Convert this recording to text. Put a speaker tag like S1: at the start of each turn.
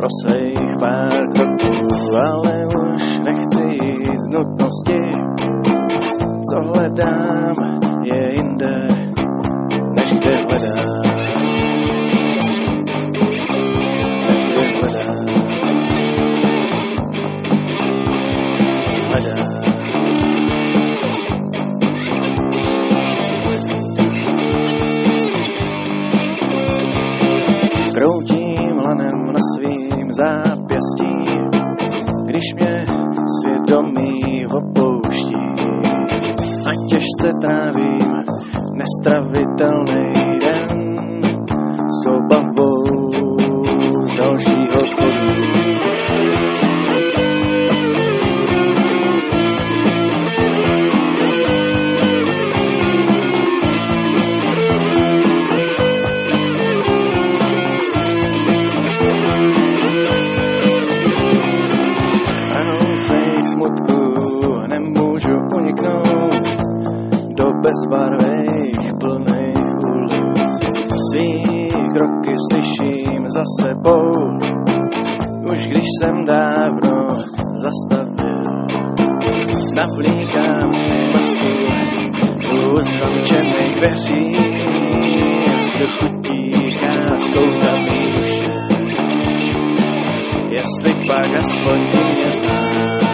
S1: pro svých pár kroků, ale už nechci jít z nutnosti. Co hledám je jinde, než kde hledám. Kroutím lanem na svým zápěstí, když mě svědomí opouští. A těžce trávím nestravitelný den s obavou z dalšího chodu. Smutku nemůžu uniknout do bezbarvých plných ulic. Svý kroky slyším za sebou, už když jsem dávno zastavil. Navlíkám si masku u zamčených dveří, vzduchu tíká z kouta mý duše. Jestli pak aspoň ty mě znáš.